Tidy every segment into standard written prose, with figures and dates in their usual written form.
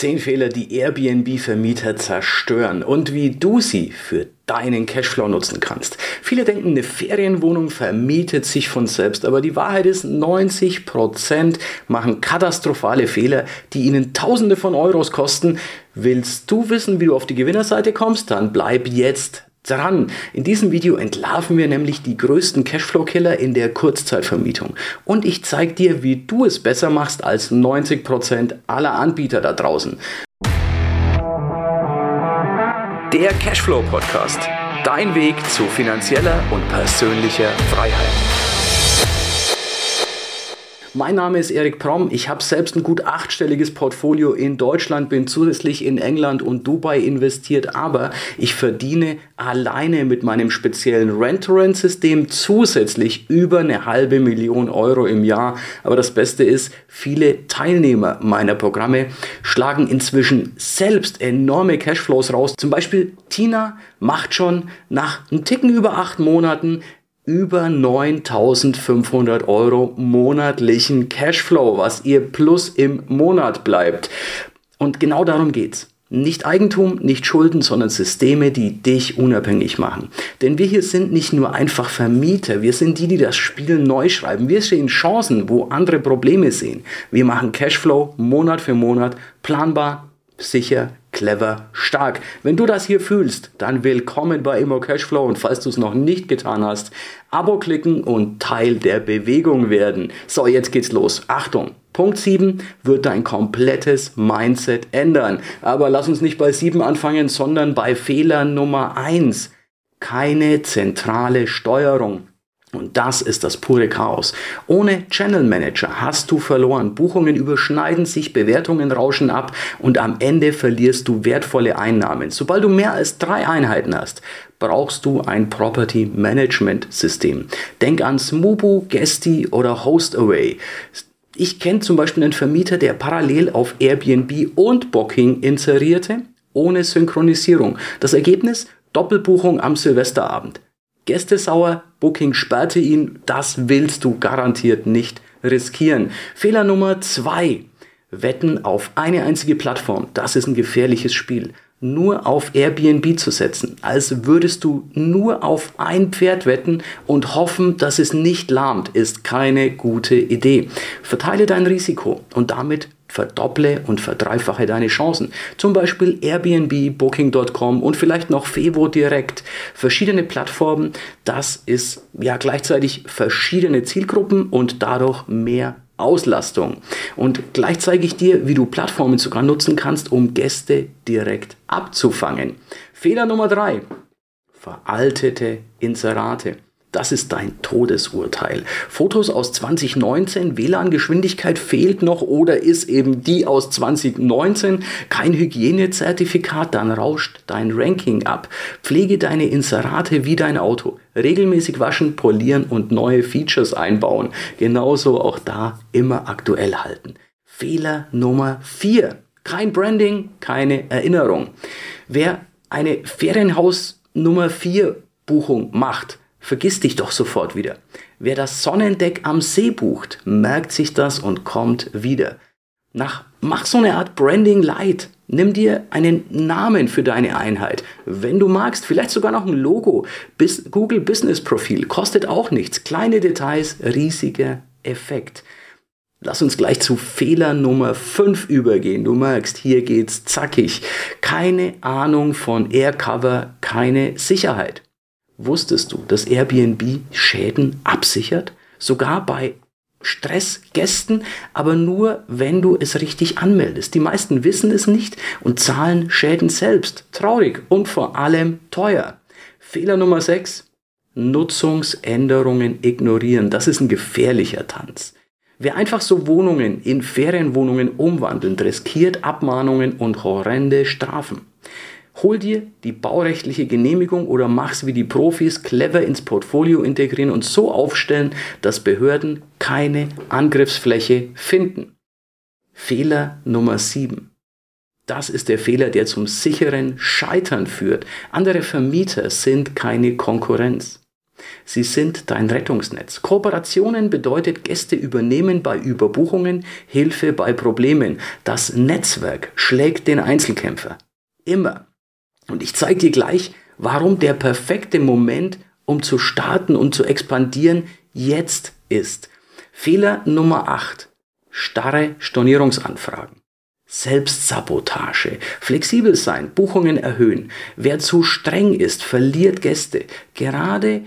10 Fehler, die Airbnb-Vermieter zerstören und wie du sie für deinen Cashflow nutzen kannst. Viele denken, eine Ferienwohnung vermietet sich von selbst, aber die Wahrheit ist, 90% machen katastrophale Fehler, die ihnen Tausende von Euros kosten. Willst du wissen, wie du auf die Gewinnerseite kommst? Dann bleib jetzt dran. In diesem Video entlarven wir nämlich die größten Cashflow-Killer in der Kurzzeitvermietung. Und ich zeige dir, wie du es besser machst als 90% aller Anbieter da draußen. Der Cashflow-Podcast. Dein Weg zu finanzieller und persönlicher Freiheit. Mein Name ist Erik Promm, ich habe selbst ein gut 8-stelliges Portfolio in Deutschland, bin zusätzlich in England und Dubai investiert, aber ich verdiene alleine mit meinem speziellen Rent-to-Rent-System zusätzlich über 500.000 Euro im Jahr. Aber das Beste ist, viele Teilnehmer meiner Programme schlagen inzwischen selbst enorme Cashflows raus. Zum Beispiel Tina macht schon nach einem Ticken über 8 Monaten über 9.500 Euro monatlichen Cashflow, was ihr plus im Monat bleibt. Und genau darum geht's. Nicht Eigentum, nicht Schulden, sondern Systeme, die dich unabhängig machen. Denn wir hier sind nicht nur einfach Vermieter, wir sind die das Spiel neu schreiben. Wir sehen Chancen, wo andere Probleme sehen. Wir machen Cashflow Monat für Monat, planbar, sicher, clever, stark. Wenn du das hier fühlst, dann willkommen bei Immo Cashflow und falls du es noch nicht getan hast, Abo klicken und Teil der Bewegung werden. So, jetzt geht's los. Achtung! Punkt 7 wird dein komplettes Mindset ändern. Aber lass uns nicht bei 7 anfangen, sondern bei Fehler Nummer 1. Keine zentrale Steuerung. Und das ist das pure Chaos. Ohne Channel Manager hast du verloren. Buchungen überschneiden sich, Bewertungen rauschen ab und am Ende verlierst du wertvolle Einnahmen. Sobald du mehr als 3 Einheiten hast, brauchst du ein Property Management System. Denk an Smoobu, Guesty oder HostAway. Ich kenne zum Beispiel einen Vermieter, der parallel auf Airbnb und Booking inserierte, ohne Synchronisierung. Das Ergebnis? Doppelbuchung am Silvesterabend. Gäste sauer, Booking sperrte ihn, das willst du garantiert nicht riskieren. Fehler Nummer 2. Wetten auf eine einzige Plattform, das ist ein gefährliches Spiel. Nur auf Airbnb zu setzen, als würdest du nur auf ein Pferd wetten und hoffen, dass es nicht lahmt, ist keine gute Idee. Verteile dein Risiko und damit verdopple und verdreifache deine Chancen. Zum Beispiel Airbnb, Booking.com und vielleicht noch Fevo direkt. Verschiedene Plattformen, das ist ja gleichzeitig verschiedene Zielgruppen und dadurch mehr Auslastung. Und gleich zeige ich dir, wie du Plattformen sogar nutzen kannst, um Gäste direkt abzufangen. Fehler Nummer 3. Veraltete Inserate. Das ist dein Todesurteil. Fotos aus 2019, WLAN-Geschwindigkeit fehlt noch oder ist eben die aus 2019, kein Hygienezertifikat, dann rauscht dein Ranking ab. Pflege deine Inserate wie dein Auto. Regelmäßig waschen, polieren und neue Features einbauen. Genauso auch da immer aktuell halten. Fehler Nummer 4. Kein Branding, keine Erinnerung. Wer eine Ferienhaus Nummer 4 Buchung macht, vergiss dich doch sofort wieder. Wer das Sonnendeck am See bucht, merkt sich das und kommt wieder. Mach so eine Art Branding Light. Nimm dir einen Namen für deine Einheit. Wenn du magst, vielleicht sogar noch ein Logo. Google Business Profil kostet auch nichts. Kleine Details, riesiger Effekt. Lass uns gleich zu Fehler Nummer 5 übergehen. Du merkst, hier geht's zackig. Keine Ahnung von Aircover, keine Sicherheit. Wusstest du, dass Airbnb Schäden absichert? Sogar bei Stressgästen, aber nur, wenn du es richtig anmeldest. Die meisten wissen es nicht und zahlen Schäden selbst. Traurig und vor allem teuer. Fehler Nummer 6. Nutzungsänderungen ignorieren. Das ist ein gefährlicher Tanz. Wer einfach so Wohnungen in Ferienwohnungen umwandelt, riskiert Abmahnungen und horrende Strafen. Hol dir die baurechtliche Genehmigung oder mach's wie die Profis, clever ins Portfolio integrieren und so aufstellen, dass Behörden keine Angriffsfläche finden. Fehler Nummer 7. Das ist der Fehler, der zum sicheren Scheitern führt. Andere Vermieter sind keine Konkurrenz. Sie sind dein Rettungsnetz. Kooperationen bedeutet Gäste übernehmen bei Überbuchungen, Hilfe bei Problemen. Das Netzwerk schlägt den Einzelkämpfer. Immer. Und ich zeige dir gleich, warum der perfekte Moment, um zu starten und zu expandieren, jetzt ist. Fehler Nummer 8. Starre Stornierungsanfragen. Selbstsabotage. Flexibel sein, Buchungen erhöhen. Wer zu streng ist, verliert Gäste. Gerade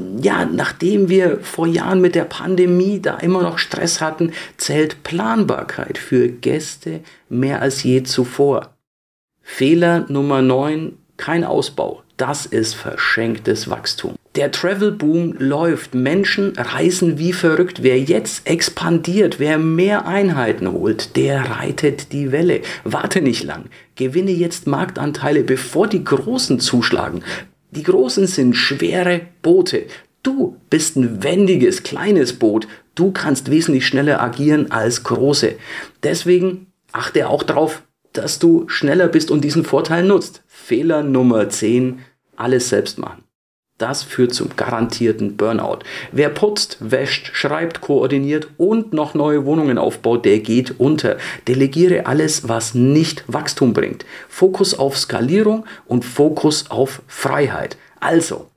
nachdem wir vor Jahren mit der Pandemie da immer noch Stress hatten, zählt Planbarkeit für Gäste mehr als je zuvor. Fehler Nummer 9, kein Ausbau. Das ist verschenktes Wachstum. Der Travel-Boom läuft. Menschen reisen wie verrückt. Wer jetzt expandiert, wer mehr Einheiten holt, der reitet die Welle. Warte nicht lang. Gewinne jetzt Marktanteile, bevor die Großen zuschlagen. Die Großen sind schwere Boote. Du bist ein wendiges, kleines Boot. Du kannst wesentlich schneller agieren als Große. Deswegen achte auch darauf, dass du schneller bist und diesen Vorteil nutzt. Fehler Nummer 10, alles selbst machen. Das führt zum garantierten Burnout. Wer putzt, wäscht, schreibt, koordiniert und noch neue Wohnungen aufbaut, der geht unter. Delegiere alles, was nicht Wachstum bringt. Fokus auf Skalierung und Fokus auf Freiheit. Also,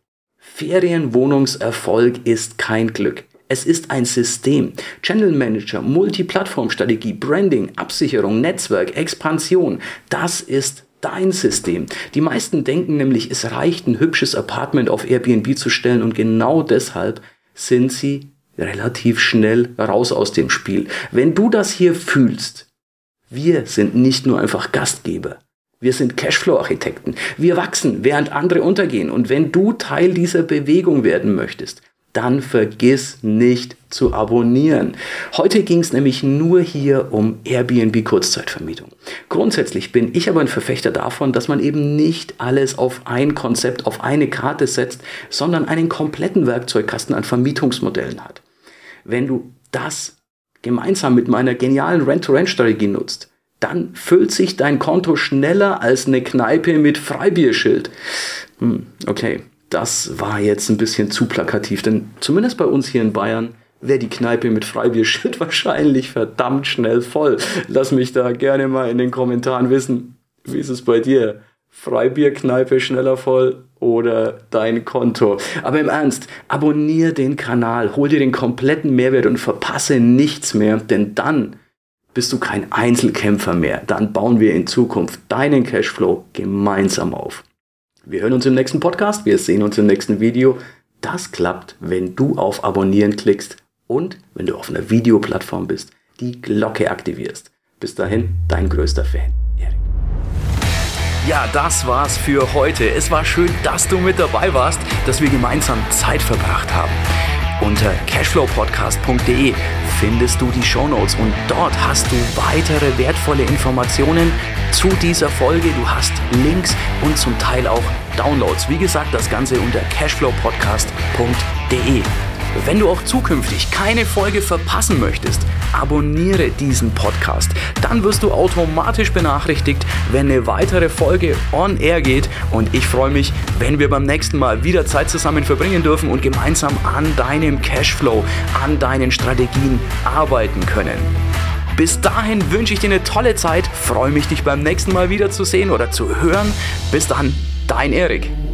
Ferienwohnungserfolg ist kein Glück. Es ist ein System. Channel Manager, Multiplattformstrategie, Branding, Absicherung, Netzwerk, Expansion. Das ist dein System. Die meisten denken nämlich, es reicht, ein hübsches Apartment auf Airbnb zu stellen und genau deshalb sind sie relativ schnell raus aus dem Spiel. Wenn du das hier fühlst, wir sind nicht nur einfach Gastgeber. Wir sind Cashflow-Architekten. Wir wachsen, während andere untergehen. Und wenn du Teil dieser Bewegung werden möchtest, dann vergiss nicht zu abonnieren. Heute ging es nämlich nur hier um Airbnb Kurzzeitvermietung. Grundsätzlich bin ich aber ein Verfechter davon, dass man eben nicht alles auf ein Konzept, auf eine Karte setzt, sondern einen kompletten Werkzeugkasten an Vermietungsmodellen hat. Wenn du das gemeinsam mit meiner genialen Rent-to-Rent-Strategie nutzt, dann füllt sich dein Konto schneller als eine Kneipe mit Freibierschild. Okay. Das war jetzt ein bisschen zu plakativ, denn zumindest bei uns hier in Bayern wäre die Kneipe mit Freibierschild wahrscheinlich verdammt schnell voll. Lass mich da gerne mal in den Kommentaren wissen, wie ist es bei dir? Freibierkneipe schneller voll oder dein Konto? Aber im Ernst, abonniere den Kanal, hol dir den kompletten Mehrwert und verpasse nichts mehr, denn dann bist du kein Einzelkämpfer mehr. Dann bauen wir in Zukunft deinen Cashflow gemeinsam auf. Wir hören uns im nächsten Podcast, wir sehen uns im nächsten Video. Das klappt, wenn du auf Abonnieren klickst und wenn du auf einer Videoplattform bist, die Glocke aktivierst. Bis dahin, dein größter Fan, Erik. Ja, das war's für heute. Es war schön, dass du mit dabei warst, dass wir gemeinsam Zeit verbracht haben. Unter cashflowpodcast.de findest du die Shownotes und dort hast du weitere wertvolle Informationen zu dieser Folge. Du hast Links und zum Teil auch Downloads. Wie gesagt, das Ganze unter cashflowpodcast.de. Wenn du auch zukünftig keine Folge verpassen möchtest, abonniere diesen Podcast. Dann wirst du automatisch benachrichtigt, wenn eine weitere Folge on air geht. Und ich freue mich, wenn wir beim nächsten Mal wieder Zeit zusammen verbringen dürfen und gemeinsam an deinem Cashflow, an deinen Strategien arbeiten können. Bis dahin wünsche ich dir eine tolle Zeit, freue mich, dich beim nächsten Mal wieder zu sehen oder zu hören. Bis dann, dein Erik.